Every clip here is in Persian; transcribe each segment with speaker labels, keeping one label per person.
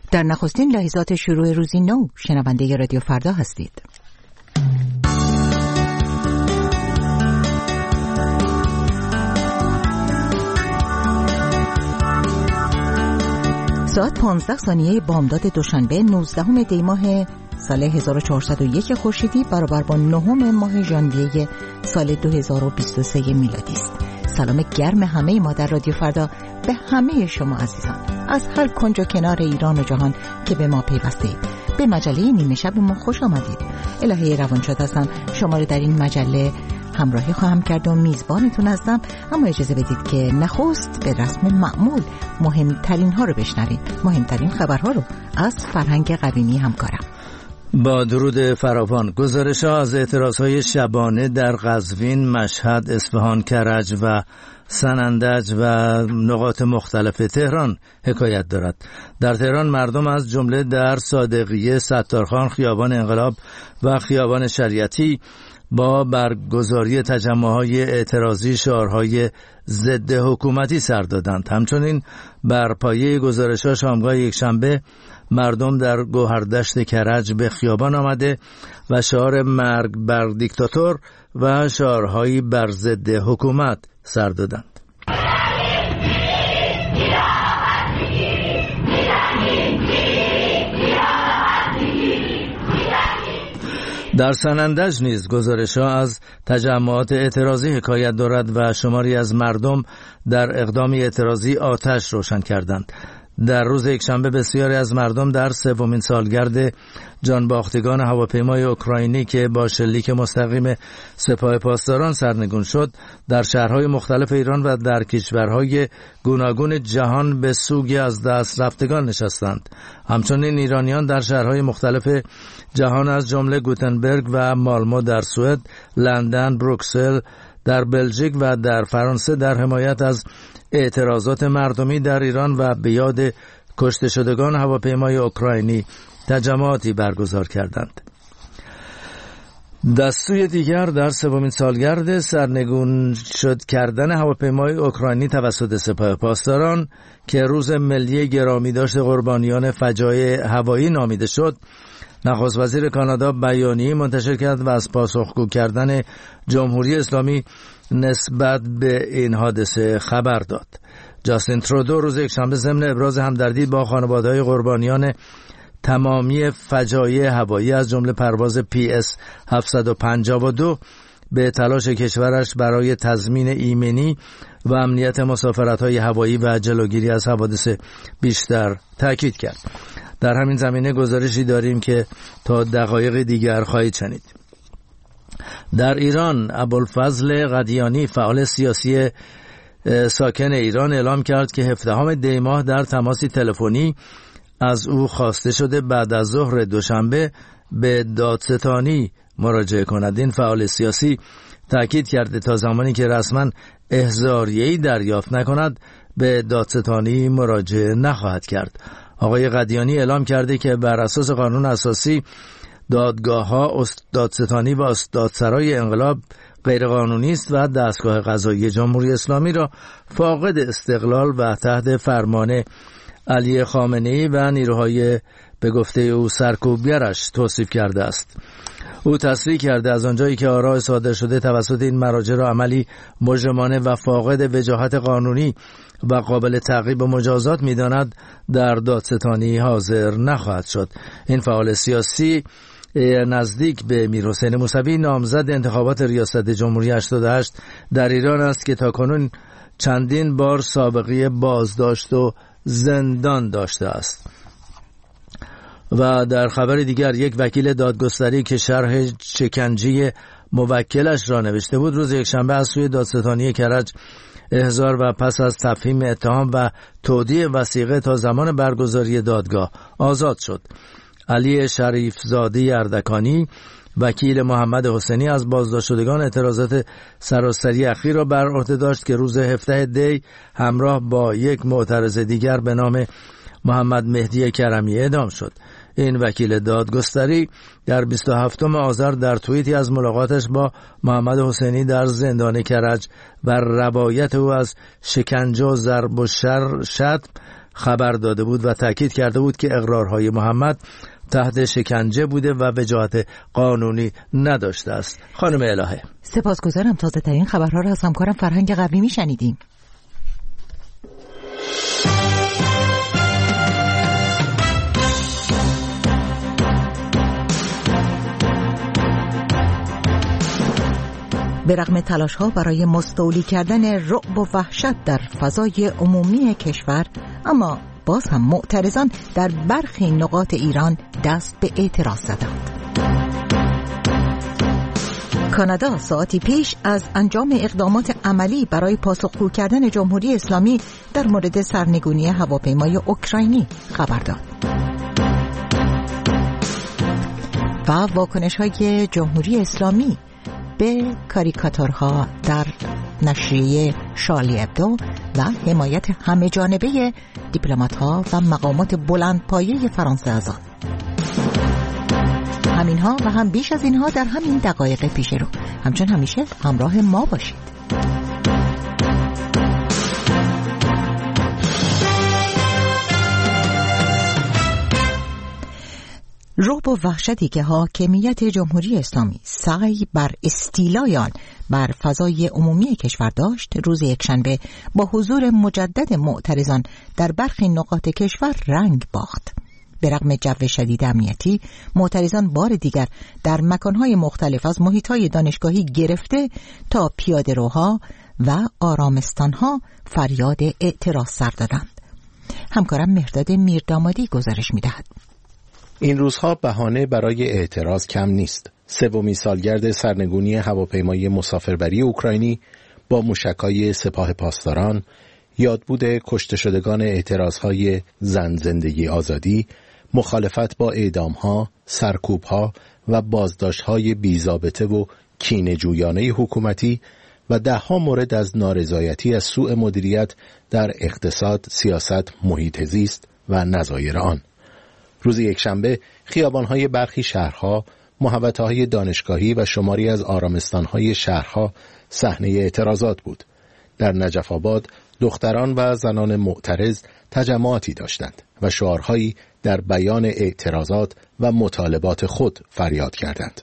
Speaker 1: در نخستین لحظات شروع روزی نو شنونده رادیو فردا هستید. ساعت 15 ثانیه بامداد دوشنبه 19 دی ماه سال 1401 خورشیدی برابر با 9 ماه ژانویه سال 2023 میلادی است. سلام گرم همه ما در رادیو فردا به همه شما عزیزان از هر کنج و کنار ایران و جهان که به ما پیوسته اید. به مجله نیمه شب ما خوش آمدید. الهه روانشاد هستم، شما رو در این مجله همراهی خواهم کرد و میزبانتون هستم. اما اجازه بدید که نخست به رسم معمول مهمترین ها رو بشنویم، مهمترین خبرها رو از فرهنگ قویمی همکارم.
Speaker 2: با درود فراوان، گزارش‌ها از اعتراض‌های شبانه در قزوین، مشهد، اصفهان، کرج و سنندج و نقاط مختلف تهران حکایت دارد. در تهران مردم از جمله در صادقیه، ستارخان، خیابان انقلاب و خیابان شریعتی با برگزاری تجمع‌های اعتراضی شعارهای ضد حکومتی سر دادند. همچنین بر پایه گزارش‌ها شامگاه یکشنبه مردم در گوهردشت کرج به خیابان آمده و شعار مرگ بر دیکتاتور و شعارهایی بر ضد حکومت سر دادند. در سنندج نیز گزارش‌ها از تجمعات اعتراضی حکایت دارد و شماری از مردم در اقدامی اعتراضی آتش روشن کردند. در روز یکشنبه بسیاری از مردم در سومین سالگرد جانباختگان هواپیمای اوکراینی که با شلیک مستقیم سپاه پاسداران سرنگون شد در شهرهای مختلف ایران و در کشورهای گوناگون جهان به سوگ از دست رفتگان نشستند. همچنین ایرانیان در شهرهای مختلف جهان از جمله گوتنبرگ و مالمو در سوئد، لندن، بروکسل در بلژیک و در فرانسه در حمایت از اعتراضات مردمی در ایران و به یاد کشته شدگان هواپیمای اوکراینی تجمعاتی برگزار کردند. دستوی دیگر در سومین سالگرد سرنگون شد کردن هواپیمای اوکراینی توسط سپاه پاسداران که روز ملی گرامی داشت قربانیان فجایع هوایی نامیده شد، نخست وزیر کانادا بیانیه منتشر کرد و از پاسخگو کردن جمهوری اسلامی نسبت به این حادثه خبر داد. جاستین ترودو روز یکشنبه ضمن ابراز همدردی با خانواده‌های قربانیان تمامی فجایع هوایی از جمله پرواز PS 752 به تلاش کشورش برای تضمین ایمنی و امنیت مسافرت‌های هوایی و جلوگیری از حوادث بیشتر تاکید کرد. در همین زمینه گزارشی داریم که تا دقایق دیگر خواهید شنید. در ایران ابوالفضل قدیانی فعال سیاسی ساکن ایران اعلام کرد که 17 دی ماه در تماسی تلفنی از او خواسته شده بعد از ظهر دوشنبه به دادستانی مراجعه کند. این فعال سیاسی تاکید کرده تا زمانی که رسما احضاریه‌ای دریافت نکند به دادستانی مراجعه نخواهد کرد. آقای قدیانی اعلام کرده که بر اساس قانون اساسی دادگاه‌ها دادستانی و دادسرای انقلاب غیرقانونی است و دستگاه قضایی جمهوری اسلامی را فاقد استقلال و تحت فرمان علی خامنه‌ای و نیروهای به گفته او سرکوبگرش توصیف کرده است. او تصریح کرده از آنجایی که آراء صادر شده توسط این مراجع را عملی مجرمانه و فاقد وجاهت قانونی و قابل تعقیب و مجازات می‌داند، در دادستانی حاضر نخواهد شد. این فعال سیاسی نزدیک به میرحسین موسوی نامزد انتخابات ریاست جمهوری 88 در ایران است که تاکنون چندین بار سابقه بازداشت و زندان داشته است. و در خبر دیگر یک وکیل دادگستری که شرح شکنجه موکلش را نوشته بود روز یکشنبه از سوی دادستانی کرج احضار و پس از تفهیم اتهام و تودیع وثیقه تا زمان برگزاری دادگاه آزاد شد. علی شریفزاده اردکانی وکیل محمد حسینی از بازداشت شدگان اعتراضات سراسری اخیر را بر عهده داشت که روز 17 دی همراه با یک معترض دیگر به نام محمد مهدی کرمی اعدام شد. این وکیل دادگستری در 27 آذر در توییتی از ملاقاتش با محمد حسینی در زندان کرج و روایت او از شکنجه و ضرب و شتم خبر داده بود و تاکید کرده بود که اقرارهای محمد تحت شکنجه بوده و وجاهت قانونی نداشته است. خانم الهه،
Speaker 1: سپاسگزارم. تازه ترین خبرها را از همکارم فرهنگ قوی میشنیدیم. به رغم تلاش‌ها برای مستولی کردن رعب و وحشت در فضای عمومی کشور، اما باز هم معترضان در برخی نقاط ایران دست به اعتراض زدند. کانادا ساعتی پیش از انجام اقدامات عملی برای پاسخگو کردن جمهوری اسلامی در مورد سرنگونی هواپیمای اوکراینی خبر داد. و واکنش‌های جمهوری اسلامی به کاریکاتورها در نشریه شارلی ابدو و حمایت همه جانبه دیپلمات‌ها و مقامات بلندپایه فرانسه از آن. همینها و هم بیش از اینها در همین دقایق پیش رو. همچون همیشه همراه ما باشید. رعب و وحشتی که حاکمیت جمهوری اسلامی سعی بر استیلای آن بر فضای عمومی کشور داشت، روز یکشنبه با حضور مجدد معترضان در برخی نقاط کشور رنگ باخت. به رغم جو شدید امنیتی، معترضان بار دیگر در مکانهای مختلف از محیطهای دانشگاهی گرفته تا پیاده‌روها و آرامستانها فریاد اعتراض سر دادند. همکارم مهرداد میردامادی گزارش می‌دهد.
Speaker 3: این روزها بهانه برای اعتراض کم نیست. سومین سالگرد سرنگونی هواپیمای مسافربری اوکراینی با موشک‌های سپاه پاسداران، یادبود کشته شدگان اعتراضهای زن زندگی آزادی، مخالفت با اعدام‌ها، سرکوب‌ها و بازداشت‌های بی‌ضابطه و کینه‌جویانه حکومتی و ده‌ها مورد از نارضایتی از سوء مدیریت در اقتصاد، سیاست، محیط زیست و نظایر آن. روز یکشنبه خیابان‌های برخی شهرها، محوطه‌های دانشگاهی و شماری از آرامستان‌های شهرها صحنه اعتراضات بود. در نجف آباد دختران و زنان معترض تجمعاتی داشتند و شعارهایی در بیان اعتراضات و مطالبات خود فریاد کردند.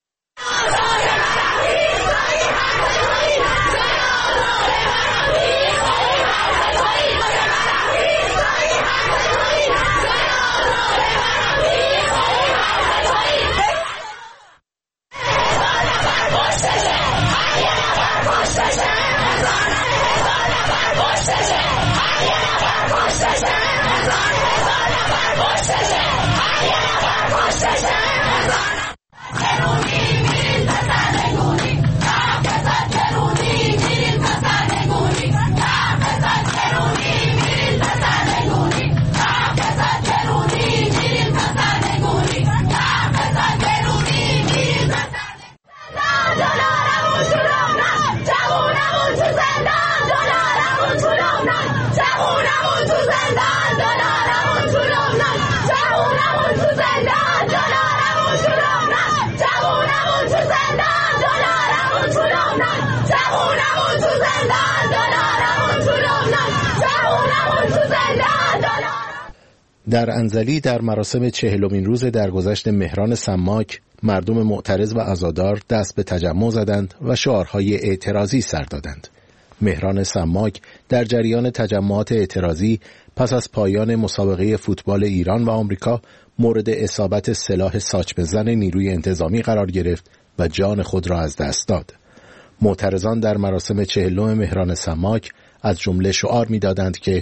Speaker 3: در انزلی در مراسم 40مین روز درگذشت مهران سماک، مردم معترض و عزادار دست به تجمع زدند و شعارهای اعتراضی سر دادند. مهران سماک در جریان تجمعات اعتراضی پس از پایان مسابقه فوتبال ایران و آمریکا مورد اصابت سلاح ساچ بزن نیروی انتظامی قرار گرفت و جان خود را از دست داد. معترضان در مراسم 40 مهران سماک از جمله شعار می‌دادند که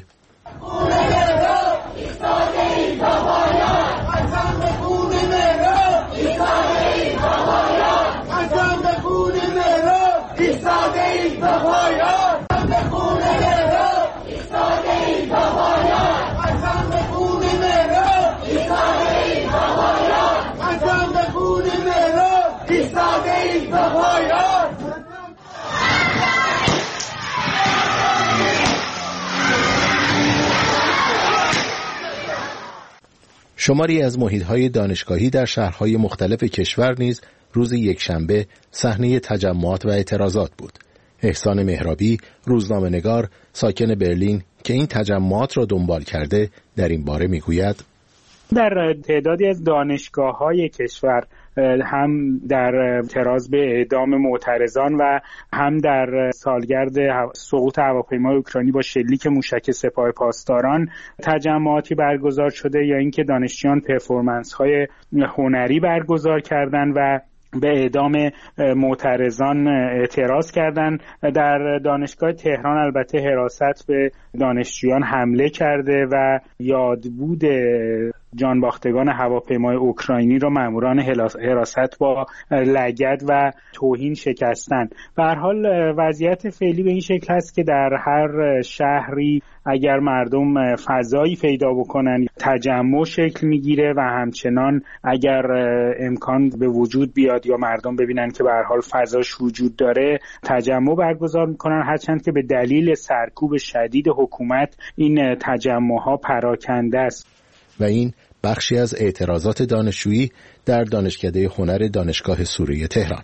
Speaker 3: شماری از محیط‌های دانشگاهی در شهرهای مختلف کشور نیز روز یکشنبه صحنه تجمعات و اعتراضات بود. احسان مهرابی، روزنامه‌نگار ساکن برلین که این تجمعات را دنبال کرده در این باره میگوید:
Speaker 4: در تعدادی از دانشگاه‌های کشور هم در اعتراض به اعدام معترضان و هم در سالگرد سقوط هواپیمای اوکراینی با شلیک موشک سپاه پاسداران تجمعاتی برگزار شده، یا اینکه دانشجویان پرفورمنس‌های هنری برگزار کردند و به اعدام معترضان اعتراض کردند. در دانشگاه تهران البته حراست به دانشجویان حمله کرده و یادبود جانباختگان هواپیمای اوکراینی را ماموران حراست با لگد و توهین شکستند. به هر حال وضعیت فعلی به این شکل است که در هر شهری اگر مردم فضایی پیدا بکنن تجمع شکل میگیره و همچنان اگر امکان به وجود بیاد یا مردم ببینن که به هر حال فضاش وجود داره تجمع برگزار میکنن، هرچند که به دلیل سرکوب شدید حکومت این تجمع‌ها پراکنده است.
Speaker 3: و این بخشی از اعتراضات دانشجویی در دانشکده هنر دانشگاه سوری تهران.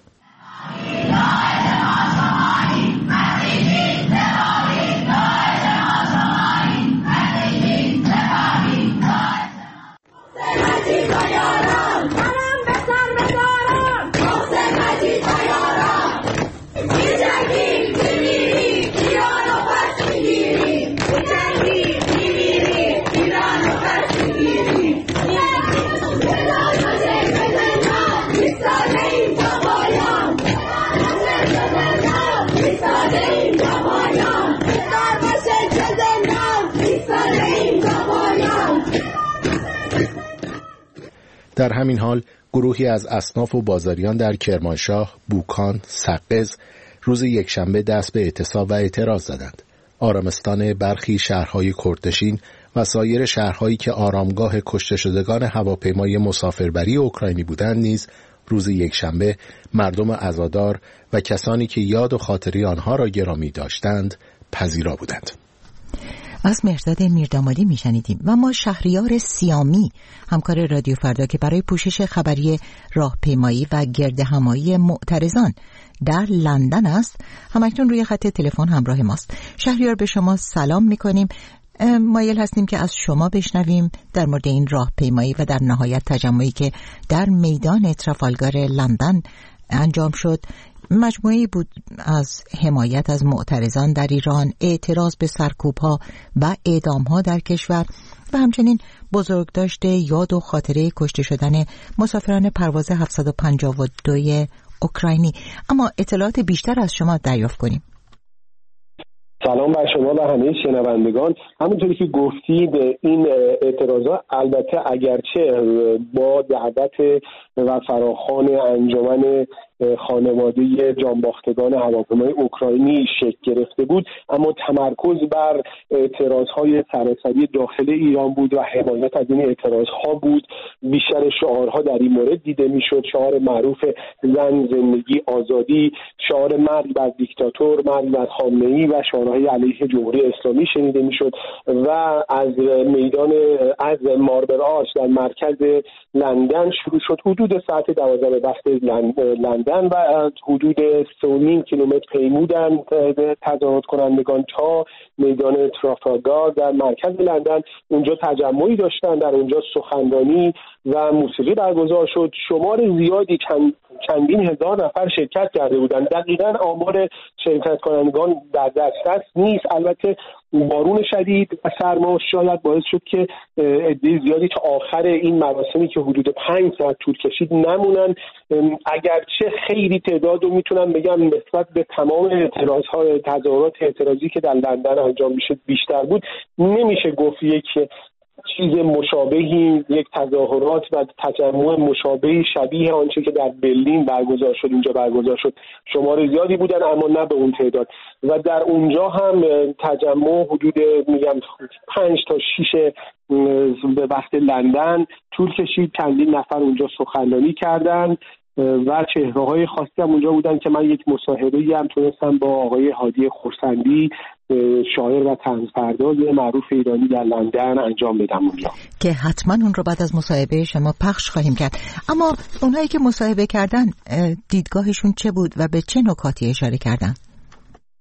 Speaker 3: در همین حال گروهی از اصناف و بازاریان در کرمانشاه، بوکان، سقز روز یکشنبه دست به اعتصاب و اعتراض زدند. آرامستان برخی شهرهای کردنشین و سایر شهرهایی که آرامگاه کشته شدگان هواپیمای مسافربری اوکراینی بودند نیز روز یکشنبه مردم عزادار و کسانی که یاد و خاطره آنها را گرامی داشتند پذیرا بودند.
Speaker 1: از مهرزاد میردامادی میشنیدیم. و ما شهریار سیامی، همکار رادیو فردا که برای پوشش خبری راهپیمایی و گردهمایی معترضان در لندن است، همکنون روی خط تلفن همراه ماست. شهریار، به شما سلام میکنیم. مایل هستیم که از شما بشنویم در مورد این راهپیمایی و در نهایت تجمعی که در میدان ترافالگار لندن انجام شد. مجموعه‌ای بود از حمایت از معترضان در ایران، اعتراض به سرکوب‌ها و اعدام‌ها در کشور و همچنین بزرگداشت یاد و خاطره کشته شدن مسافران پرواز 752 اوکراینی. اما اطلاعات بیشتر از شما دریافت کنیم.
Speaker 5: سلام بر شما و همه شنوندگان. همونطوری که گفتید این اعتراضات البته اگرچه با دعوت و فراخوان انجمن خانواده جانباختگان هواپیمای اوکراینی شکل گرفته بود، اما تمرکز بر اعتراضهای سراسری داخل ایران بود و حمایت از این اعتراضها بود. بیشتر شعارها در این مورد دیده میشد. شعار معروف زن، زندگی، آزادی، شعار مرگ بر دیکتاتور، مرگ بر خامنه‌ای و شعارهای علیه جمهوری اسلامی شنیده میشد و از میدان از ماربل آرچ در مرکز لندن شروع شد. حدود ساعت 12 به وقت لندن و حدود 3.5 کیلومتر پیمودن تظاهرات کنندگان تا میدان ترافالگار در مرکز لندن. اونجا تجمعی داشتن، در اونجا سخنرانی و موسیقی برگزار شد. شمار زیادی چندین هزار نفر شرکت کرده بودند. دقیقاً آمار شرکت کنندگان در دسترس نیست. البته بارون شدید و سرما شاید باعث شد که عده زیادی تا آخر این مراسمی که حدود 5 ساعت طول کشید نمونن. اگرچه خیلی تعداد رو میتونم بگم نسبت به تمام اعتراض‌ها، تظاهرات اعتراضی که در لندن انجام میشد بیشتر بود، نمیشه گفت یک چیز مشابهی، یک تظاهرات و تجمع مشابهی شبیه آنچه که در برلین برگزار شد اینجا برگزار شد. شمار زیادی بودن اما نه به اون تعداد و در اونجا هم تجمع حدود 5 تا 6 به وقت لندن طول کشید. چندین نفر اونجا سخنرانی کردند و چهره‌های خاصی هم اونجا بودن که من یک مصاحبه‌ای هم تونستم با آقای هادی خورسندی، شاعر و طنزپرداز معروف ایرانی در لندن انجام بدم اونجا،
Speaker 1: که حتما اون رو بعد از مصاحبه شما پخش خواهیم کرد. اما اونهایی که مصاحبه کردن دیدگاهشون چه بود و به چه نکاتی اشاره کردن؟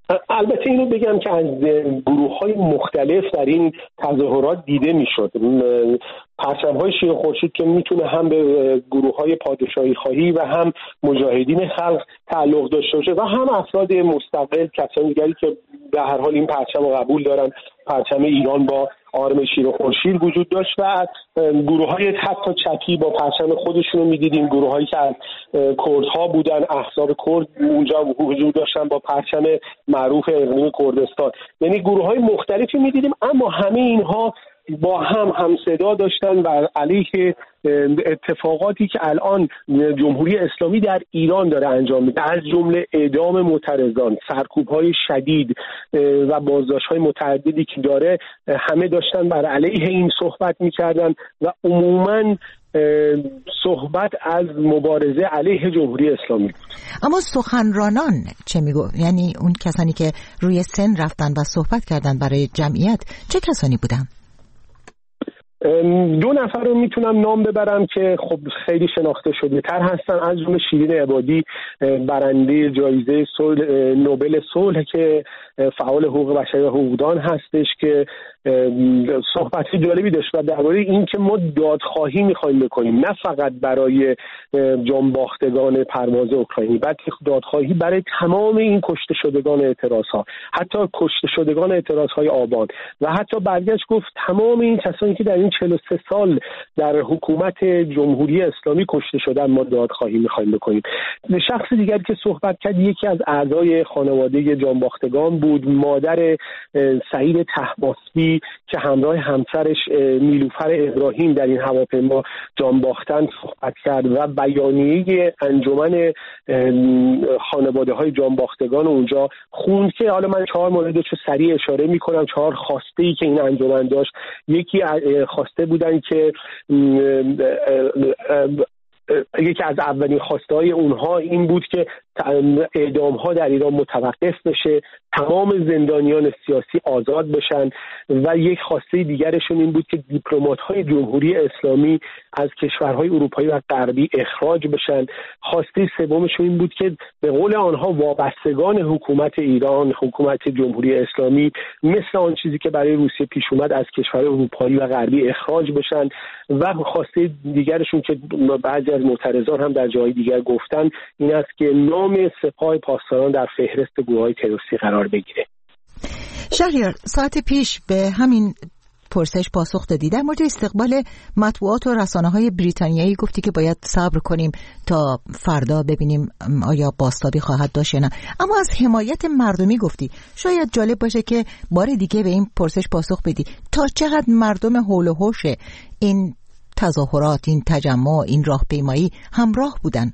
Speaker 5: البته اینو بگم که از گروه‌های مختلف در این تظاهرات دیده میشد. پرچم‌های شیر و خورشید که میتونه هم به گروه‌های پادشاهی خواهی و هم مجاهدین خلق تعلق داشته باشه و هم افراد مستقل، کسانی دیگری که به هر حال این پرچم رو قبول دارن. پرچم ایران با آرم شیر و خورشید وجود داشت و گروه‌های حتی چپی با پرچم خودشون رو می‌دیدیم. گروه‌هایی که از کردها بودن، احزاب کرد اونجا وجود داشتن با پرچم معروف اقلیم کردستان. یعنی گروه‌های مختلفی می‌دیدیم، اما همه اینها با هم صدا داشتن و علیه اتفاقاتی که الان جمهوری اسلامی در ایران داره انجام میده، از جمله اعدام معترضان، سرکوب‌های شدید و بازداشت‌های متعددی که داره، همه داشتن بر علیه این صحبت می‌کردن و عموماً صحبت از مبارزه علیه جمهوری اسلامی بود.
Speaker 1: اما سخنرانان چه میگو؟ یعنی اون کسانی که روی سن رفتن و صحبت کردن برای جمعیت چه کسانی بودن؟
Speaker 5: 2 نفر رو میتونم نام ببرم که خب خیلی شناخته شده تر هستن، از جمله شیرین عبادی، برنده جایزه نوبل صلح که فعال حقوق بشری و حقوقدان هستش، که صحبت جالبی داشت و درباره این که ما دادخواهی میخوایم بکنیم، نه فقط برای جانباختگان پرواز اوکراینی، بلکه دادخواهی برای تمام این کشته شدگان اعتراض‌ها، حتی کشته شدگان اعتراض‌های آبان، و حتی برگشت گفت تمام این کسانی که در این 43 سال در حکومت جمهوری اسلامی کشته شدن ما دادخواهی میخوایم بکنیم. شخص دیگری که صحبت کرد یکی از اعضای خانواده جانباختگان بود، مادر سعید طهماسبی که همراه همسرش نیلوفر ابراهیم در این هواپیما جان باختن صحبت کرد و بیانیه انجمن خانواده‌های جانباختگان اونجا خوند که حالا من 4 موردش رو سریع اشاره می‌کنم. 4 خواسته‌ای که این انجمن داشت. یکی خواسته بودن که یکی از اولین خواسته‌های اونها این بود که اعدام‌ها در ایران متوقف بشه، تمام زندانیان سیاسی آزاد بشن، و یک خواسته دیگرشون این بود که دیپلمات‌های جمهوری اسلامی از کشورهای اروپایی و غربی اخراج بشن. خواسته سومشون این بود که به قول آنها وابستگان حکومت ایران، حکومت جمهوری اسلامی، مثل آن چیزی که برای روسیه پیش اومد، از کشورهای اروپایی و غربی اخراج بشن. و خواسته دیگرشون که بعضی از معترضان هم در جای دیگر گفتن این است که نام سپاه پاسداران در فهرست گروه‌های تروریستی قرار بگیره.
Speaker 1: شهریار، ساعت پیش به همین پرسش پاسخ دادی. در مورد استقبال مطبوعات و رسانه‌های بریتانیایی گفتی که باید صبر کنیم تا فردا ببینیم آیا بازتابی خواهد داشت یا نه. اما از حمایت مردمی گفتی. شاید جالب باشه که بار دیگه به این پرسش پاسخ بدی. تا چقدر مردم حول و حوش این تظاهرات، این تجمع، این راهپیمایی همراه بودن؟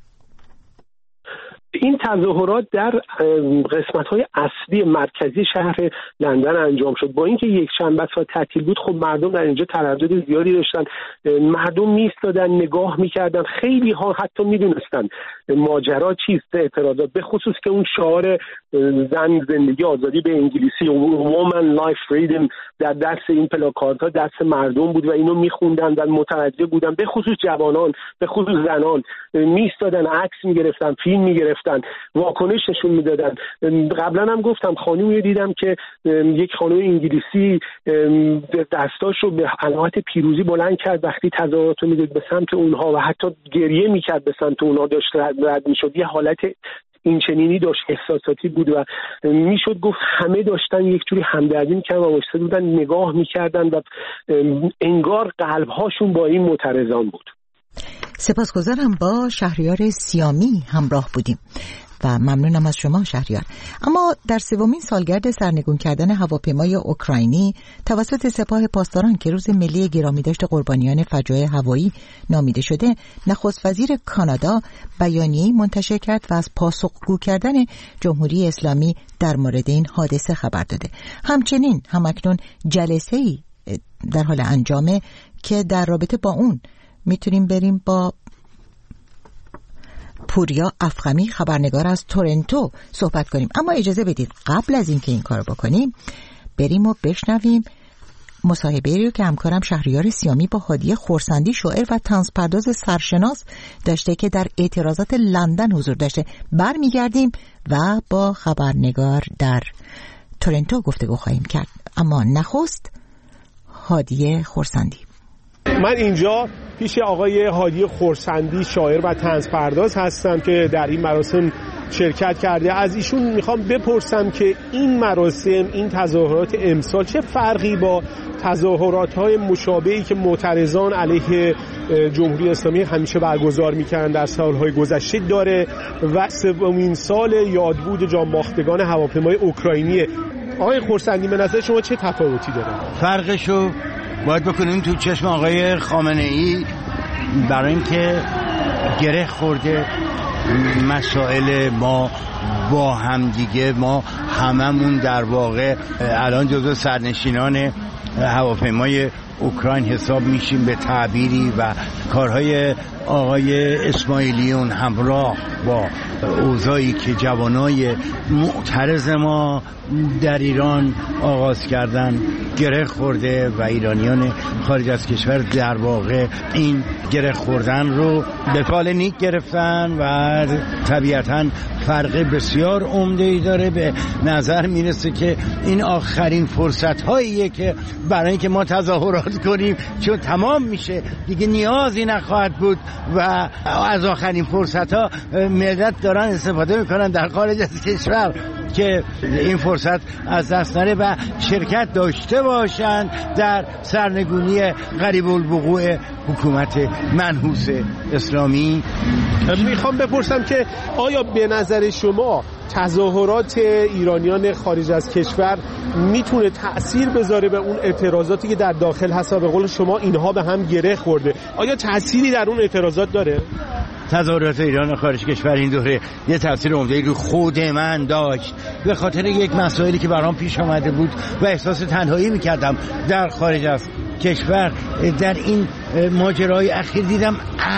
Speaker 5: این تظاهرات در قسمت‌های اصلی مرکزی شهر لندن انجام شد. با اینکه یک شنبه تعطیل بود، خب مردم در اینجا تردد زیادی داشتن. مردم می‌ایستادن، نگاه می‌کردن. خیلی ها حتی می‌دونستن ماجرا چیست، اعتراضات، به خصوص که اون شعار زن زندگی آزادی به انگلیسی woman life freedom در دست این پلاکاردها دست مردم بود و اینو می‌خوندن و متوجه بودن، به خصوص جوانان، به خصوص زنان می‌ایستادن، عکس می‌گرفتن، فیلم می‌گرفتن، واکنش نشون میدادن. قبلا هم گفتم خانومی دیدم که یک خانم انگلیسی دستاشو به علامت پیروزی بلند کرد وقتی تظاهرات رو میدید به سمت اونها و حتی گریه میکرد به سمت اونها، داشت رد میشد. یه حالت این چنینی داشت، احساساتی بود و میشد گفت همه داشتن یک جوری همدردی میکردن و وایساده بودن نگاه میکردن و انگار قلبهاشون با این معترضان بود.
Speaker 1: سپاسگزارم. با شهریار سیامی همراه بودیم و ممنونم از شما شهریار. اما در 3مین سالگرد سرنگون کردن هواپیمای اوکراینی توسط سپاه پاسداران که روز ملی گرامیداشت قربانیان فجایع هوایی نامیده شده، نخست وزیر کانادا بیانیه‌ای منتشر کرد و از پاسخگو کردن جمهوری اسلامی در مورد این حادثه خبر داده. همچنین همکنون جلسه‌ای در حال انجامه که در رابطه با اون میتونیم بریم با پوریا افخمی خبرنگار از تورنتو صحبت کنیم. اما اجازه بدید قبل از اینکه این کارو بکنیم بریم و بشنویم مصاحبه‌ای رو که همکارم شهریار سیامی با هادی خورسندی شاعر و طنزپرداز سرشناس داشته که در اعتراضات لندن حضور داشته برمیگردیم و با خبرنگار در تورنتو گفتگو خواهیم کرد. اما نخست هادی خورسندی.
Speaker 6: من اینجا پیش آقای هادی خورسندی شاعر و طنزپرداز هستم که در این مراسم شرکت کرده. از ایشون میخوام بپرسم که این مراسم، این تظاهرات امسال چه فرقی با تظاهرات‌های مشابهی که معترضان علیه جمهوری اسلامی همیشه برگزار می‌کردن در سال‌های گذشته داره و سومین سال یادبود جانباختگان هواپیمای اوکراینیه. آقای خورسندی به نظر شما چه تفاوتی داره؟
Speaker 7: فرقشو باید بکنیم تو چشم آقای خامنه‌ای، برای اینکه گره خورده مسائل ما با هم دیگه. ما هممون در واقع الان جزو سرنشینان هواپیمای اوکراین حساب میشیم به تعبیری و کارهای آقای اسماعیلیون همراه با اوضاعی که جوانای معترض ما در ایران آغاز کردن گره خورده و ایرانیان خارج از کشور در واقع این گره خوردن رو به فال نیک گرفتن و طبیعتاً فرق بسیار عمده‌ای داره. به نظر میرسه که این آخرین فرصت هاییه که برای اینکه ما تظاهرات کنیم، چون تمام میشه دیگه نیازی نخواهد بود و از آخرین فرصت ها ملت دارن استفاده میکنن در خارج از کشور که این فرصت از دست نره و شرکت داشته باشند در سرنگونی قریب الوقوع حکومت منحوس اسلامی.
Speaker 6: میخوام بپرسم که آیا به نظر شما تظاهرات ایرانیان خارج از کشور میتونه تأثیر بذاره به اون اعتراضاتی که در داخل هست و به قول شما اینها به هم گره خورده؟ آیا تأثیری در اون اعتراضات داره؟
Speaker 7: تظاهرات ایران خارج کشور این دوره یه تاثیر عمده‌ای رو خود من داشت، به خاطر یک مسائلی که برام پیش آمده بود و احساس تنهایی می‌کردم در خارج از کشور. در این ماجرای اخیر دیدم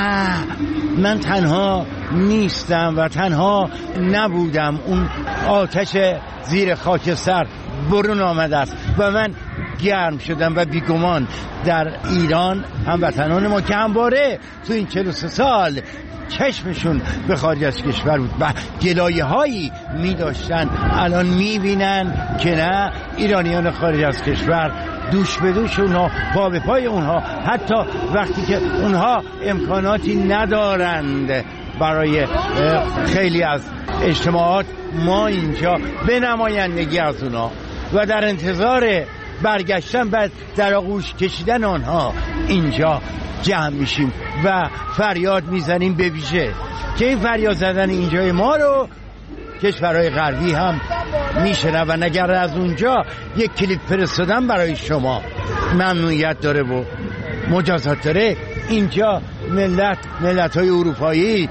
Speaker 7: من تنها نیستم و تنها نبودم. اون آتش زیر خاکستر برون آمده است و من گرم شدم و بیگمان در ایران هموطنان ما که همواره تو این 43 سال چشمشون به خارج از کشور بود و گلایه هایی می داشتن، الان می بینن که نه، ایرانیان خارج از کشور دوش به دوش اونها، پا به پای اونها، حتی وقتی که اونها امکاناتی ندارند برای خیلی از اجتماعات، ما اینجا به نمایندگی از اونها و در انتظار برگشتن و در آغوش کشیدن آنها اینجا جمع میشیم و فریاد میزنیم. به ویژه که این فریاد زدن اینجای ما رو کشورهای غربی هم میشنون و اگر از اونجا یک کلیپ فرستادن برای شما ممنوعیت داره و مجازات داره، اینجا ملت‌های اروپایی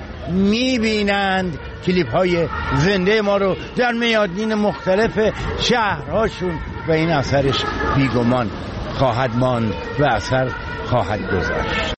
Speaker 7: میبینند کلیپ های زنده ما رو در میادین مختلف شهرهاشون و این اثرش بیگمان خواهد ماند و اثر خواهد گذاشت.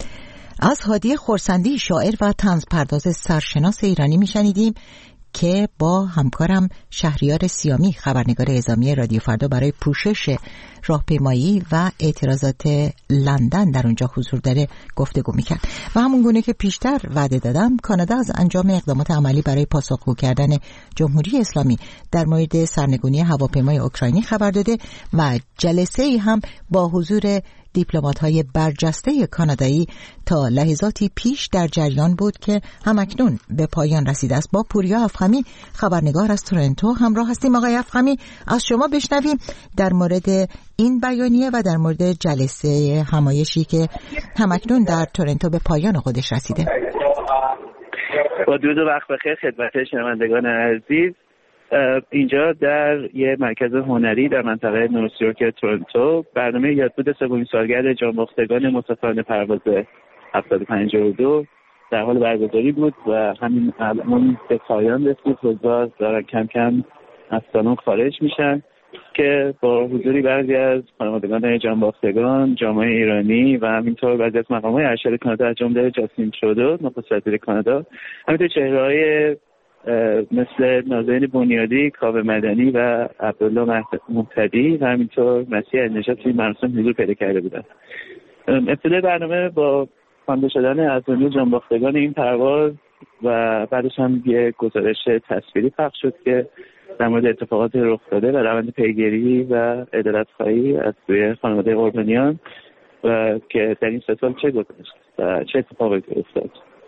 Speaker 1: از هادی خورسندی شاعر و طنزپرداز سرشناس ایرانی میشنیدیم که با همکارم شهریار سیامی خبرنگار اعزامی رادیو فردا برای پوشش راهپیمایی و اعتراضات لندن در اونجا حضور داره گفتگو میکرد. و همون گونه که پیشتر وعده دادم، کانادا از انجام اقدامات عملی برای پاسخگو کردن جمهوری اسلامی در مورد سرنگونی هواپیمای اوکراینی خبر داده و جلسه‌ای هم با حضور دیپلمات‌های برجسته کانادایی تا لحظاتی پیش در جریان بود که همکنون به پایان رسیده است. با پوریا افخمی خبرنگار از تورنتو همراه هستیم. آقای افخمی، از شما بشنویم در مورد این بیانیه و در مورد جلسه همایشی که همکنون در تورنتو به پایان خودش رسیده.
Speaker 8: با درود و وقت بخیر خدمت شنوندگان عزیز. اینجا در یه مرکز هنری در منطقه نورثیورک تورنتو برنامه یادبود سومین سالگرد جانباختگان مسافران پرواز 752 در حال برگزاری بود و همین الان به پایان رسید. حضار دارن کم کم از سالن خارج میشن که با حضوری بعضی از خانوادگان جانباختگان، جامعه ایرانی و همینطور بعضی از مقامات ارشد کانادا از جمله جاستین ترودو نخست وزیر کانادا، همینطور چهره‌های مثل نازنین بنیادی، کاوه مدنی و عبدالله مهتدی و همینطور مسیح النژاد توی مراسم حضور پیدا کرده بودند. ابتدای برنامه با خوانده شدن اذانی جانباختگان این پرواز و بعدش هم یه گزارش تصویری پخش شد که در مورد اتفاقات رخ داده و روند پیگیری و عدالت‌خواهی از سوی خانواده قربانیان و که در این 3 سال چه گذشت و چه اتفاقی افتاد.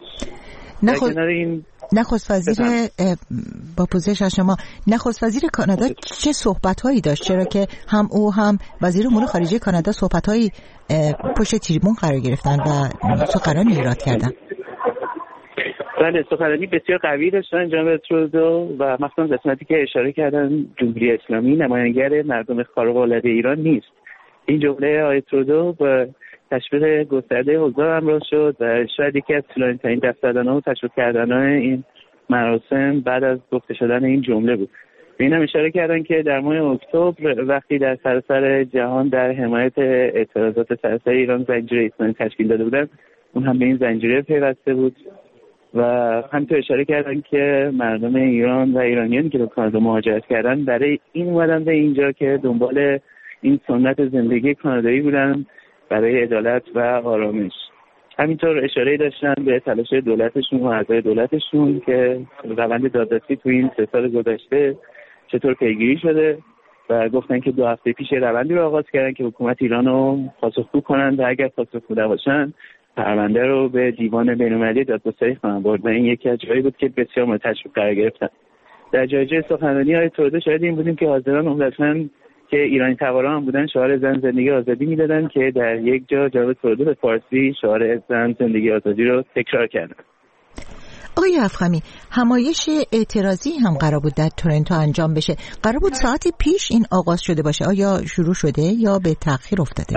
Speaker 1: نخست وزیر با پوزش از شما، نخست وزیر کانادا چه صحبت‌هایی داشت؟ چرا که هم او هم وزیر امور خارجه کانادا صحبت‌هایی پشت تریبون قرار گرفتن و سخنرانی ایراد کردن.
Speaker 8: بله، سخنرانی بسیار قوی داشتن جناب ترودو و مخصوصا قسمتی که اشاره کردن جمهوری اسلامی نماینگر مردم خارق‌العاده ایران نیست. این جمله آقای ترودو با تشویق گسترده حضار همراه شد و شاید یکی از طولانی‌ترین دست زدن‌ها و تشویق کردن‌های این مراسم بعد از گفته شدن این جمله بود. به اینم اشاره کردن که در ماه اکتبر وقتی در سراسر جهان در حمایت اعتراضات سراسر ایران زنجیره اسلامی تشکیل داده بودن، اون هم به این زنجیره پیوسته بود و همینطور اشاره کردن که مردم ایران و ایرانیانی که به کانادا مهاجرت کردن برای این اومدن به اینجا که دنبال این سنت زندگی کانادایی بودن برای عدالت و آرامش. همینطور اشاره داشتن به تلاش دولتشون و اعضای دولتشون که روند دادرسی تو این 3 سال گذشته چطور پیگیری شده و گفتن که 2 هفته پیش روندی رو آغاز کردن که حکومت ایران رو پاسخگو کنن و اگر پاسخگو نباشن پرونده رو به دیوان بین‌المللی دادگستری خواهند برد و این یکی از جایی بود که بسیار مورد تشویق قرار گرفتن. در جای سخنرانی های ترودو شاهد این بودیم که حاضران عمدتاً که ایرانی تبارا هم بودن شعار زن زندگی آزادی میدادن که در یک جا جناب ترودو به فارسی شعار زن زندگی آزادی رو تکرار کردن.
Speaker 1: آقای افخمی، همایش اعتراضی هم قرار بود در تورنتو انجام بشه. قرار بود ساعت پیش این آغاز شده باشه. آیا شروع شده یا به تأخیر افتاده؟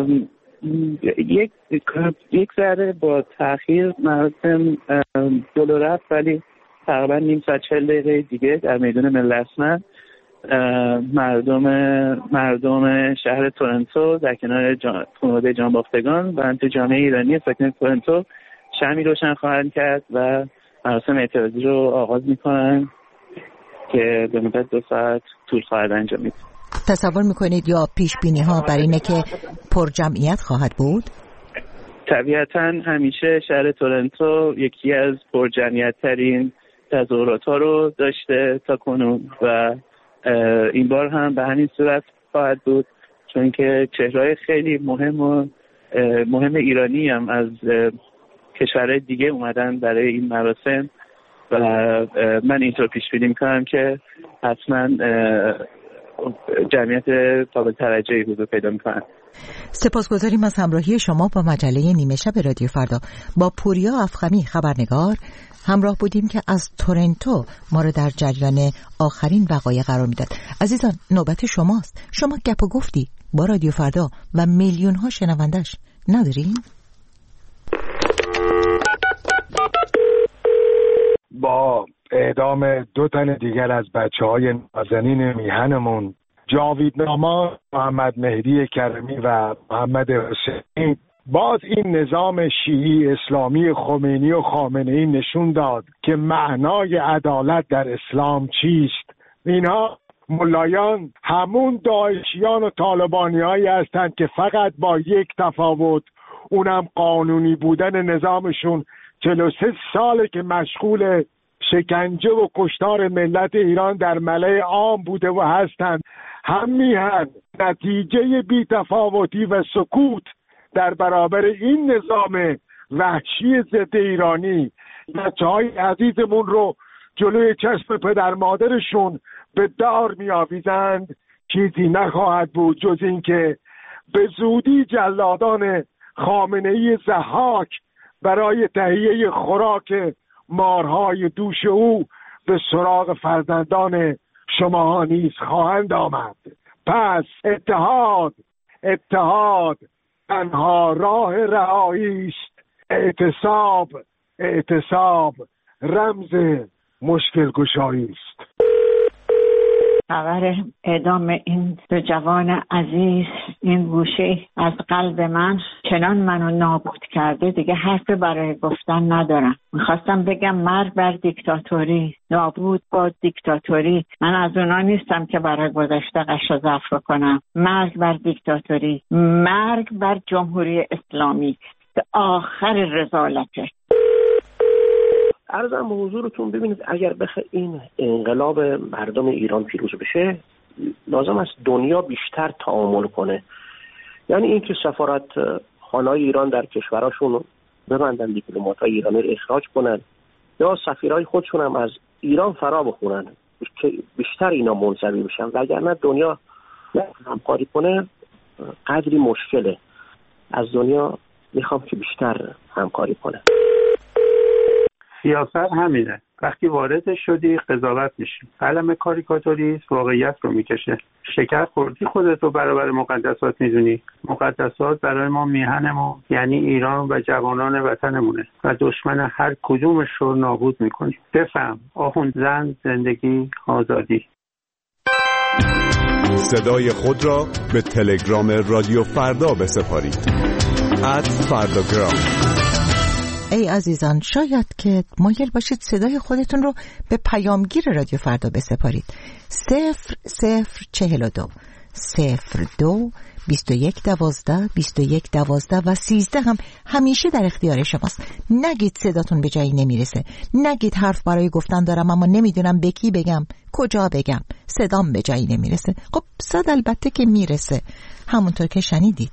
Speaker 8: یک ذره با تأخیر مراسم جلو رفت، ولی تقریبا نیم ساعت 40 دقیقه دیگه در میدان ملت‌مند مردم شهر تورنتو در کنار خانواده جانباختگان و همچنین جامعه ایرانی ساکن تورنتو شمعی روشن خواهند کرد و مراسم اعتراضی رو آغاز میکنن که به مدت 2 ساعت طول خواهد انجامید.
Speaker 1: تصور میکنید یا پیش بینی ها بر اینه که پر جمعیت خواهد بود؟
Speaker 8: طبیعتا همیشه شهر تورنتو یکی از پر جمعیت ترین تظاهرات ها رو داشته تا کنون و این بار هم به همین صورت خواهد بود، چون که چهره‌های خیلی مهم ایرانی هم از کشورهای دیگه اومدن برای این مراسم و من اینطور پیش بینی می‌کنم که حتما جمعیت قابل توجهی حضور پیدا می‌کنه.
Speaker 1: سپاسگزاریم از همراهی شما با مجله نیمه شب رادیو فردا. با پوریا افخمی خبرنگار همراه بودیم که از تورنتو ما رو در جریان آخرین وقایع قرار میداد. عزیزان، نوبت شماست. شما گپ و گفتی با رادیو فردا و میلیون ها شنوندش ندارین؟
Speaker 9: با اعدام 2 تن دیگر از بچه‌های نازنین میهنمون جاوید نامان، محمد مهدی کرمی و محمد حسینی، باز این نظام شیعی اسلامی خمینی و خامنه‌ای نشون داد که معنای عدالت در اسلام چیست. اینها ملایان همون داعشیان و طالبانی‌هایی هستند که فقط با یک تفاوت، اونم قانونی بودن نظامشون 43 ساله که مشغول شکنجه و کشتار ملت ایران در ملأ عام بوده و هستند. هم میهن نتیجه بی‌تفاوتی و سکوت در برابر این نظام وحشی ضد ایرانی بچه‌های عزیزمون رو جلوی چشم پدر مادرشون به دار می‌آویزند، چیزی نخواهد بود جز این که به زودی جلادان خامنه‌ای ضحاک برای تهیه خوراک مارهای دوش او به سراغ فرزندان شما نیز خواهند آمد. پس اتحاد تنها راه رهایی است. اعتصاب رمز مشکل گشایی است.
Speaker 10: خبر اعدام این دو جوان عزیز این گوشه از قلب من چنان منو نابود کرده دیگه حرف برای گفتن ندارم. میخواستم بگم مرگ بر دیکتاتوری، نابود با دیکتاتوری. من از اونا نیستم که برای گذشته قش و ضعف کنم. مرگ بر دیکتاتوری، مرگ بر جمهوری اسلامی، به آخر رذالته.
Speaker 11: عرضم به حضورتون ببینید اگر بخواد این انقلاب مردم ایران پیروز بشه لازم است دنیا بیشتر تعامل کنه. یعنی اینکه سفارت خانه‌های ایران در کشوراشون ببندن، دیپلمات‌های ایرانی رو اخراج کنن یا سفیرای خودشون هم از ایران فرا بخونن که بیشتر اینا منزوی بشن، وگرنه دنیا همکاری کنه قدری مشکله. از دنیا میخوام که بیشتر همکاری کنه.
Speaker 12: سیاست همینه، وقتی وارد شدی قضاوت میشی. قلم کاریکاتوریست واقعیت رو میکشه. شکر خوردی خودت رو برابر مقدسات میدونی. مقدسات برای ما میهنمون، یعنی ایران و جوانان وطنمونه و دشمن هر کدومش رو نابود میکنی. بفهم آخوند زن، زندگی، آزادی.
Speaker 13: صدای خود را به تلگرام رادیو فردا بسپارید. @فرداگرام.
Speaker 1: ای عزیزان، شاید که مایل باشید صدای خودتون رو به پیامگیر رادیو فردا بسپارید. 0042 02 21 12 21 12 و 13 هم همیشه در اختیار شماست. نگید صداتون به جایی نمیرسه، نگید حرف برای گفتن دارم اما نمیدونم به کی بگم، کجا بگم، صدام به جایی نمیرسه. خب صد البته که میرسه، همونطور که شنیدید.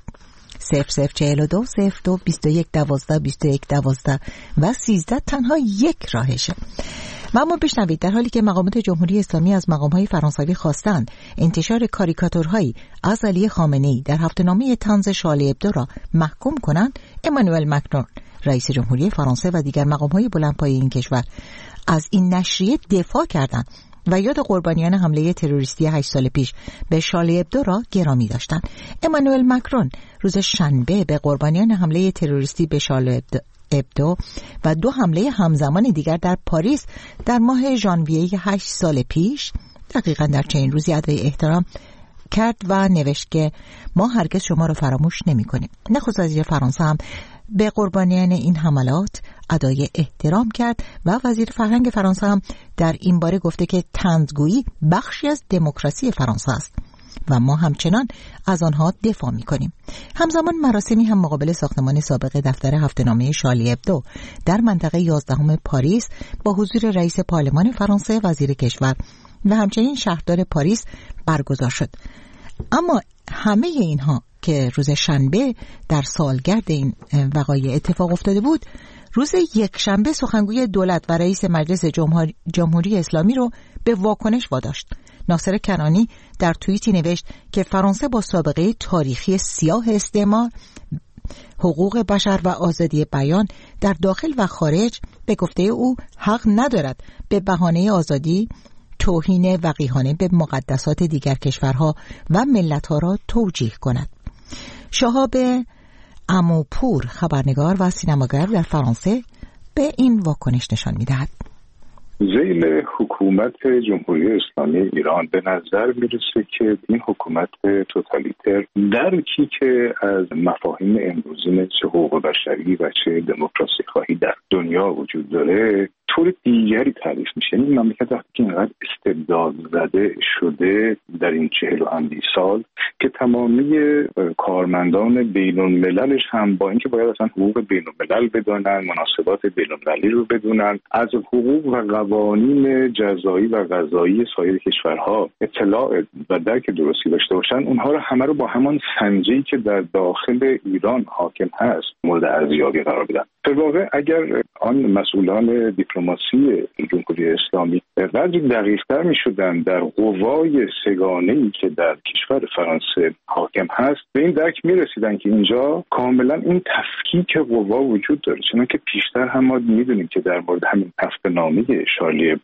Speaker 1: 0042 02 21 12 21 12 و 13 تنها یک راهشه. و اما بشنوید، در حالی که مقامات جمهوری اسلامی از مقام‌های فرانسوی خواستند انتشار کاریکاتورهایی از علی خامنه‌ای در هفته‌نامه طنز شارلی ابدو را محکوم کنند، امانوئل مکرون رئیس جمهوری فرانسه و دیگر مقام‌های بلندپایه این کشور از این نشریه دفاع کردند و یاد قربانیان حمله تروریستی 8 سال پیش به شارلی ابدو را گرامی داشتند. امانوئل مکرون روز شنبه به قربانیان حمله تروریستی به شارلی ابدو و 2 حمله همزمان دیگر در پاریس در ماه ژانویه 8 سال پیش دقیقاً در چنین روزی ادای احترام کرد و نوشت که ما هرگز شما را فراموش نمی‌کنیم. نخست وزیر فرانسه هم به قربانیان این حملات ادای احترام کرد و وزیر فرهنگ فرانسه هم در این باره گفته که طنزگویی بخشی از دموکراسی فرانسه است و ما همچنان از آنها دفاع می‌کنیم. همزمان مراسمی هم مقابل ساختمان سابق دفتر هفته‌نامه شارلی ابدو در منطقه 11 پاریس با حضور رئیس پارلمان فرانسه، وزیر کشور و همچنین شهردار پاریس برگزار شد. اما همه اینها که روز شنبه در سالگرد این وقایع اتفاق افتاده بود، روز یکشنبه سخنگوی دولت و رئیس مجلس جمهوری اسلامی رو به واکنش واداشت. ناصر کنعانی در توییتی نوشت که فرانسه با سابقه تاریخی سیاه استعمار، حقوق بشر و آزادی بیان در داخل و خارج به گفته او حق ندارد به بهانه آزادی توهین وقیحانه به مقدسات دیگر کشورها و ملت‌ها را توجیه کند. شهاب اموپور، خبرنگار و سینماگر در فرانسه، به این واکنش نشان می‌دهد.
Speaker 14: ذیل حکومت جمهوری اسلامی ایران به نظر میرسه که این حکومت توتالیتر درکی که از مفاهیم امروزی مثل حقوق بشری و چه دموکراسی خواهی در دنیا وجود داره طور دیگری تعریف میشه. این مملکت وقتی که اینقدر استبداد زده شده در این 40 و اندی سال که تمامی کارمندان بین المللش هم با اینکه باید اصلا حقوق بین الملل بدونن، مناسبات بین المللی رو بدونن، از حقوق و قوانین جزایی و قضایی سایر کشورها اطلاع و درک درستی داشته باشن، اونها رو همه رو با همان سنجی که در داخل ایران حاکم هست مورد ارزیابی قرار بدن. در واقع اگر آن مسئولان دیپلماسی جمهوری اسلامی قدری دقیق‌تر می‌شدن در قوای سگانه‌ای که در کشور فرانسه حاکم هست، به این درک می‌رسیدن که اینجا کاملا این تفکیک قوا وجود داره. چون که پیشتر هم ما می‌دونیم که در مورد همین هفته‌نامه شارلی ابدو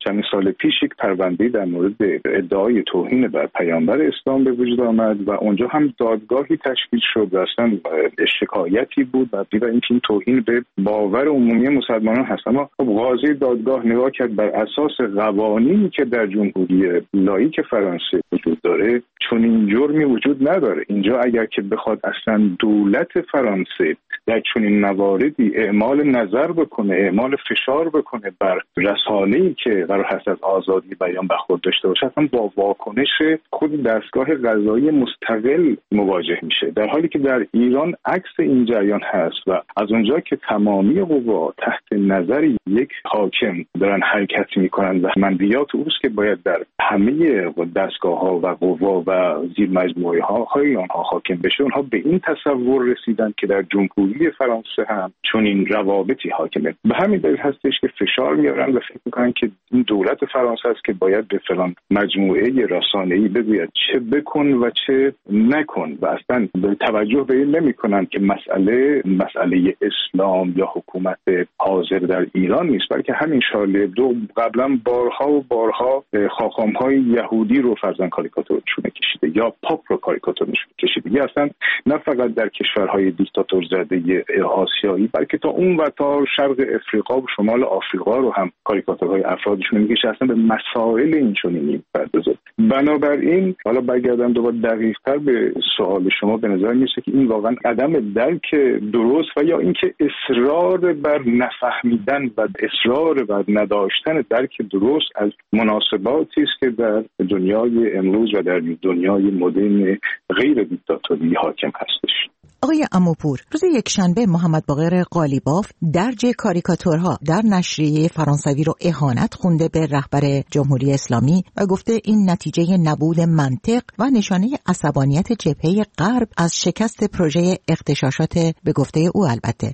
Speaker 14: چند سال پیش یک پرونده در مورد ادعای توهین بر پیامبر اسلام به وجود آمد و اونجا هم دادگاهی تشکیل شد و اصلا شکایتی بود و اینکه این توهین به باور عمومی مسلمانان هست. اما قاضی دادگاه نگاه کرد بر اساس قوانینی که در جمهوری لاییک فرانسه وجود داره چون این جرمی وجود نداره. اینجا اگر که بخواد اصلا دولت فرانسه در چنین مواردی اعمال نظر بکنه، اعمال فشار بکنه بر رسانه‌ای که قرار هست از آزادی بیان برخورد داشته باشه، اصلا با واکنش خود دستگاه قضایی مستقل مواجه میشه، در حالی که در ایران عکس این جریان هست و از اونجا که تمامی قوا تحت نظر یک حاکم دارن حرکت میکنن و منبیات اوست که باید در همه دستگاه‌ها و قوا و زیر مجموعه‌های آنها حاکم بشه، اونها به این تصور رسیدن که در جمهوری فرانسه هم چون این روابطی حاکمه. به همین دلیل هستش که فشار میارن و فکر میکنن که این دولت فرانسه است که باید به فلان مجموعه رسانه‌ای بگوید چه بکن و چه نکن و اصلا توجه به این نمیکنن که مسئله اسلام یا حکومت حاضر در ایران نیست، بلکه همین شارلی ابدو قبلا بارها خاخام‌های یهودی رو فرزن کاریکاتورشون کشیده یا پاپ رو کاریکاتورشون کشیده. یا اصلا نه فقط در کشورهای دیکتاتور زده آسیایی بلکه تا اون و تا شرق افریقا و شمال آفریقا رو هم کاریکاتورهای افرادشون میکشه، اصلا به مسائل این چنینی میپردازه. بنابراین حالا برگردم دوباره دقیق‌تر به سوال شما، به نظر میاد که این واقعا عدم درک درست و یا اینکه اصرار بر نفهمیدن و اصرار بر نداشتن درک درست از مناسباتی است که در دنیای امروز و در دنیای مدرن غیر دیکتاتوری حاکم هستش.
Speaker 1: آقای عموپور، روز یکشنبه محمد باقر قالیباف درج کاریکاتورها در نشریه فرانسوی رو اهانت خونده به رهبر جمهوری اسلامی و گفته این نتیجه نبود منطق و نشانه عصبانیت جبهه غرب از شکست پروژه اغتشاشات به گفته او البته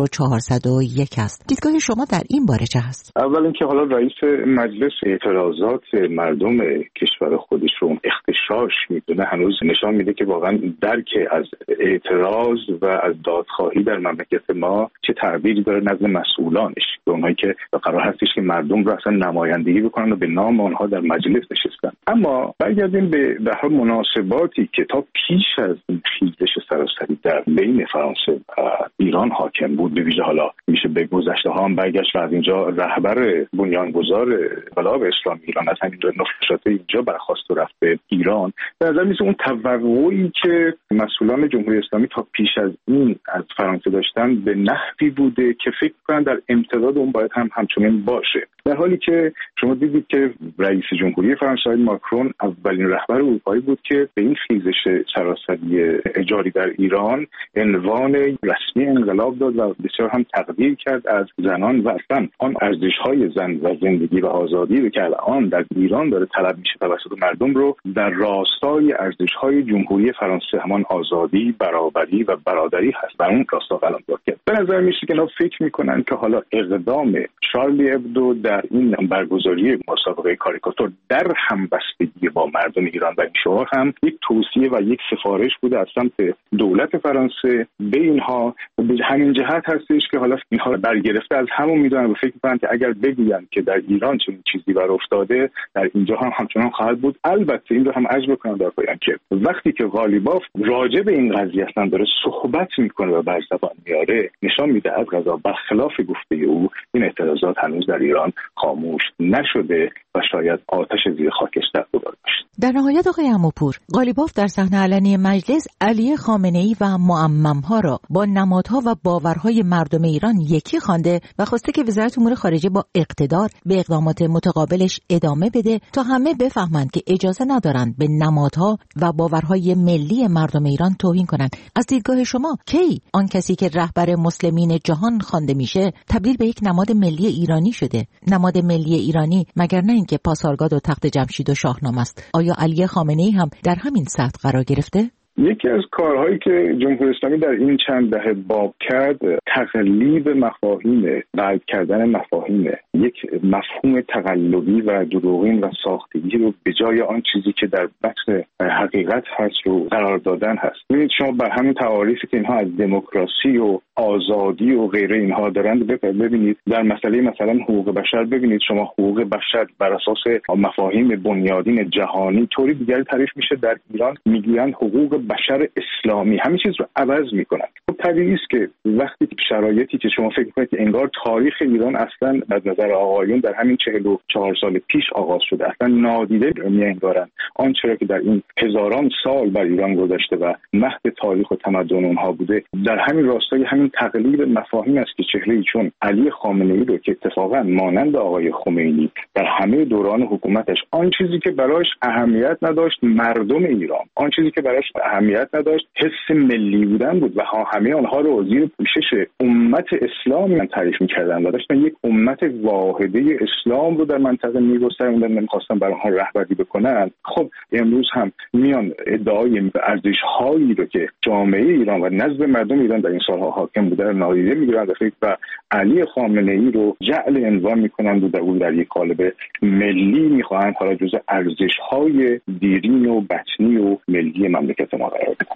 Speaker 1: 1401 است. دیدگاه شما در این باره چه هست؟
Speaker 14: اول اینکه حالا رئیس مجلس اعتراضات مردم کشور خودش رو اغتشاش میدونه هنوز نشان میده که واقعا درک از اعتراض و از دادخواهی در مملکت ما چه تعبیری داره نزد مسئولانش، اونهایی که قرار هستش که مردم رو اصلا نمایندگی بکنن و به نام آنها در مجلس نشستن. اما برگردیم به هر مناسباتی که تا پیش از این خیزش سراسری در بین فرانسه و ایران حاکم بود، به ویژه حالا میشه به گذشته ها هم برگشت و از اینجا رهبر بنیانگذار انقلاب اسلامی ایران از همین نفشات اینجا برخاست و رفت به ایران. به نظر میاد اون توقعی که مسئولان جمهوری اسلامی تا پیش از این از فرانسه داشتن به نحوی بوده که فکر کنن در امتداد اون باید هم همچنین باشه، در حالی که شما دیدید که رئیس جمهوری فرانسه ماکرون اولین رهبر اروپایی بود که به این خیزش سراسری اجاری در ایران عنوان رسمی انقلاب داد و بسیار هم تقدیر کرد از زنان و اصلا آن ارزش‌های زن و زندگی و آزادی رو که الان در ایران داره طلب میشه توسط مردم رو در راستای ارزش‌های جمهوری فرانسه، همان آزادی، برابری و برادری هست، و اون راستا قلم داد کرد. به نظر میاد که اینا فکر میکنن که حالا اقدام شارلی ابدو در این برگزاری مسابقه کاریکاتور در همبستگی با مردم ایران و این شعار هم یک توصیه و یک سفارش بوده از سمت دولت فرانسه به اینها. به همین جهت هستش که حالا اینها برگرفته از همون میدونن و فکر میکنن که اگر بگویند که در ایران چنین چیزی بر افتاده در اینجا هم همچنان خواهد بود. البته این رو هم عرض بکنم در پایان که وقتی که قالیباف راجع به این قضیه اصلا داره صحبت میکنه و بر زبان میاره، نشان میده از قضا برخلاف گفته او این اعتراضات هنوز در ایران خاموش نشده و شاید آتش زیر خاکستر گذاشته باشه.
Speaker 1: در نهایت آقای عموپور، قالیباف در صحنه علنی مجلس علی خامنه‌ای و معمم‌ها را با نمادها و باورهای مردم ایران یکی خوانده و خواسته که وزارت امور خارجه با اقتدار به اقدامات متقابلش ادامه بده تا همه بفهمند که اجازه ندارند به نمادها و باورهای ملی مردم ایران توهین کنند. از دیدگاه شما کی آن کسی که رهبر مسلمین جهان خوانده میشه تبدیل به یک نماد ملی ایرانی شده؟ نماد ملی ایرانی مگر نه اینکه پاسارگاد و تخت جمشید و شاهنامه است؟ آیا علی خامنه‌ای هم در همین سطح قرار گرفته؟
Speaker 14: یکی از کارهایی که جمهوری اسلامی در این چند دهه باب کرد تقلیب مفاهیم، قلب کردن مفاهیم، یک مفهوم تقلبی و دروغین و ساختگی رو به جای آن چیزی که در بحث حقیقت هست رو قرار دادن هست. ببینید شما بر همین تعاریفی که اینها از دموکراسی و آزادی و غیره اینها دارند. ببینید در مسئله مثلا حقوق بشر، ببینید شما حقوق بشر بر اساس مفاهیم بنیادین جهانی طوری دیگری تعریف میشه. در ایران میگویند حقوق بشر اسلامی، همه چیز رو عوض میکنن. خب طبیعی است که وقتی شرایطی که شما فکر کنید که انگار تاریخ ایران اصلا از نظر آقایون در همین 44 سال پیش آغاز شده، اصلا نادیده می‌انگارند آنچه را که در این هزاران سال بر ایران گذشته و مهد تاریخ و تمدن اونها بوده، در همین راستای همین تقلیب مفاهیم است که چهره‌ای چون علی خامنه‌ای رو که اتفاقا مانند آقای خمینی در همه دوران حکومتش آن چیزی که براش اهمیت نداشت مردم ایران، آن چیزی که براش اهمیت نداشت حس ملی بودن بود و همه آنها رو زیر پوشش امت اسلام تعریف می‌کردند و داشتن یک امت واحده اسلام رو در منطقه می‌گستراندن، نمی‌خواستن برای آنها رهبری بکنن. خب امروز هم میان ادعای ارزش‌هایی رو که جامعه ایران و نزد مردم ایران در این سال‌ها حاکم بوده رو نادیده می‌گیرند و علی خامنه‌ای رو جعل عنوان می‌کنند و در یک قالب ملی می‌خواهند حالا جزء ارزش‌های دیرین و بطنی و ملی مملکت ما قرار بدن.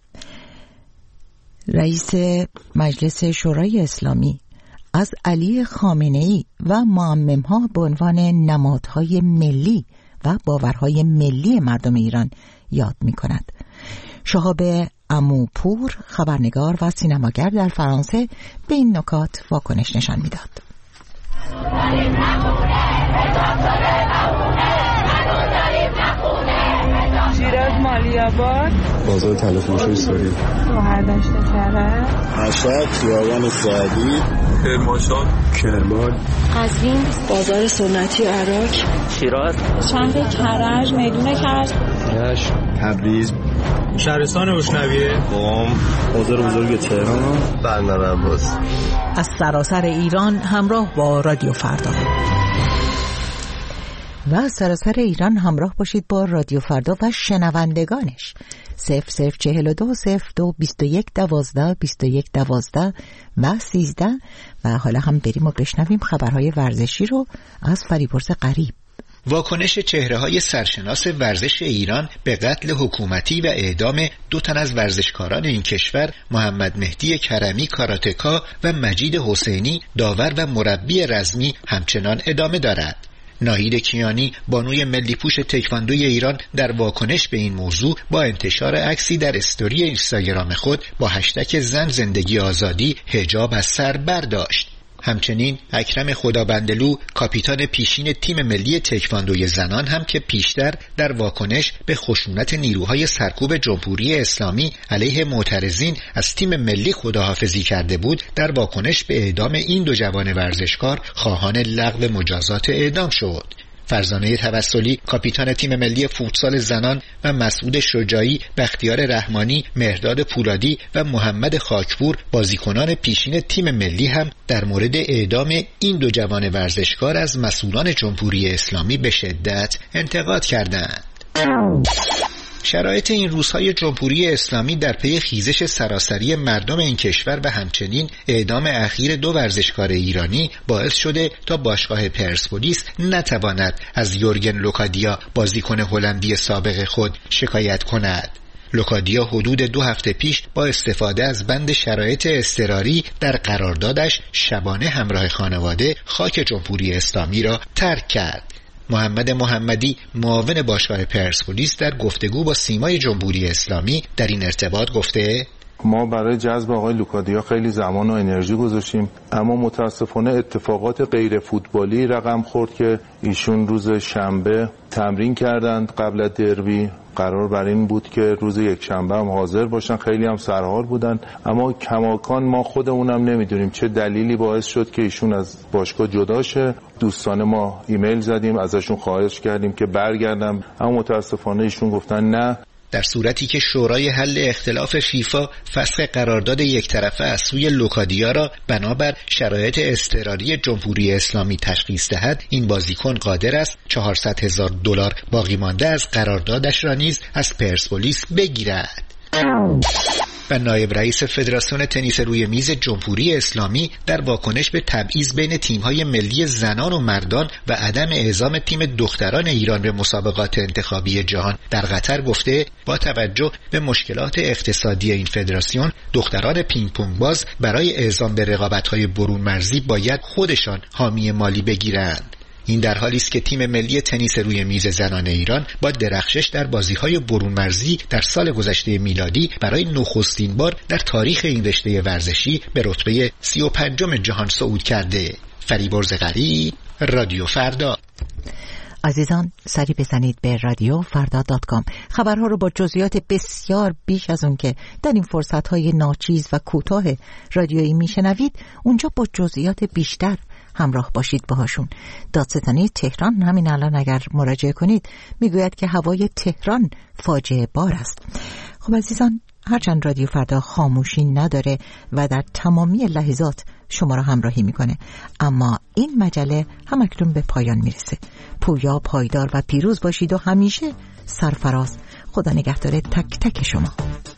Speaker 1: رئیس مجلس شورای اسلامی از علی خامنه‌ای و معمم‌ها به عنوان نمادهای ملی و باورهای ملی مردم ایران یاد می‌کند. شهاب عموپور، خبرنگار و سینماگر در فرانسه، به این نکات واکنش نشان می‌داد.
Speaker 15: شیراز مالی‌آباد،
Speaker 16: بازار طلافروشی سوری،
Speaker 15: شهردشت کرج،
Speaker 16: مشهد، خیابان سعدی، کرمانشاه، کرمان،
Speaker 15: قزوین، بازار سنتی عراق،
Speaker 17: شیراز،
Speaker 15: شهر کرج، میدون کرج،
Speaker 16: رشت، تبریز،
Speaker 18: شهرستان اشنویه،
Speaker 16: قم، بازار بزرگ تهران، بندر عباس.
Speaker 1: از سراسر ایران همراه با رادیو فردا و از سراسر ایران همراه باشید با رادیو فردا و شنوندگانش. 0042 02 21 12 21 12 و 13. و حالا هم بریم و بشنویم خبرهای ورزشی رو از فریبرز قریب.
Speaker 19: واکنش چهره‌های سرشناس ورزش ایران به قتل حکومتی و اعدام 2 تن از ورزشکاران این کشور، محمد مهدی کرمی کاراتکا و مجید حسینی داور و مربی رزمی، همچنان ادامه دارد. ناهید کیانی، بانوی ملی پوش تکواندوی ایران، در واکنش به این موضوع با انتشار عکسی در استوری اینستاگرام خود با هشتگ زن زندگی آزادی حجاب از سر برداشت. همچنین اکرم خدابندلو، کاپیتان پیشین تیم ملی تکواندوی زنان، هم که پیشتر در واکنش به خشونت نیروهای سرکوب جمهوری اسلامی علیه معترضین از تیم ملی خداحافظی کرده بود، در واکنش به اعدام این 2 جوان ورزشکار خواهان لغو مجازات اعدام شد. فرزانه توسلی، کاپیتان تیم ملی فوتسال زنان، و مسعود شجاعی، بختیار رحمانی، مهرداد پولادی و محمد خاکپور، بازیکنان پیشین تیم ملی، هم در مورد اعدام این 2 جوان ورزشکار از مسئولان جمهوری اسلامی به شدت انتقاد کردند. شرایط این روزهای جمهوری اسلامی در پی خیزش سراسری مردم این کشور و همچنین اعدام اخیر 2 ورزشکار ایرانی باعث شده تا باشگاه پرسپولیس نتواند از یورگن لوکادیا، بازیکن هلندی سابق خود، شکایت کند. لوکادیا حدود 2 هفته پیش با استفاده از بند شرایط اضطراری در قراردادش شبانه همراه خانواده خاک جمهوری اسلامی را ترک کرد. محمد محمدی، معاون باشگاه پرسپولیس، در گفتگو با سیمای جمهوری اسلامی در این ارتباط گفته:
Speaker 16: ما برای جذب آقای لوکادیا خیلی زمان و انرژی گذاشتیم، اما متاسفانه اتفاقات غیر فوتبالی رقم خورد که ایشون روز شنبه تمرین کردند قبل از دربی. قرار بر این بود که روز یک شنبه هم حاضر باشن، خیلی هم سرحال بودن، اما کماکان ما خودمونم نمیدونیم چه دلیلی باعث شد که ایشون از باشگاه جدا شه. دوستان ما ایمیل زدیم، ازشون خواهش کردیم که برگردن، اما متاسفانه ایشون گفتن نه.
Speaker 19: در صورتی که شورای حل اختلاف فیفا فسخ قرارداد یک طرفه از سوی لوکادیا را بنابر شرایط اضطراری جمهوری اسلامی تشخیص دهد، این بازیکن قادر است $400,000 باقی مانده از قراردادش را نیز از پرسپولیس بگیرد. و نایب رئیس فدراسیون تنیس روی میز جمهوری اسلامی در واکنش به تبعیض بین تیم‌های ملی زنان و مردان و عدم اعزام تیم دختران ایران به مسابقات انتخابی جهان در قطر گفته با توجه به مشکلات اقتصادی این فدراسیون دختران پینگ پونگ باز برای اعزام به رقابت‌های برون مرزی باید خودشان حامی مالی بگیرند. این در حالی است که تیم ملی تنیس روی میز زنان ایران با درخشش در بازی‌های برون مرزی در سال گذشته میلادی برای نخستین بار در تاریخ این رشته ورزشی به رتبه 35م جهان صعود کرده. فریبرز غری، رادیو فردا.
Speaker 1: عزیزان سری بزنید به radiofrda.com. خبرها رو با جزئیات بسیار بیش از اون که در این فرصت‌های ناچیز و کوتاه رادیویی میشنوید، اونجا با جزئیات بیشتر همراه باشید باهاشون. دادستانی تهران همین الان اگر مراجعه کنید میگوید که هوای تهران فاجعه بار است. خب عزیزان، هرچند رادیو فردا خاموشی نداره و در تمامی لحظات شما را همراهی میکنه، اما این مجله همکنون به پایان میرسه. پویا، پایدار و پیروز باشید و همیشه سرفراز. خدا نگهدار تک تک شما.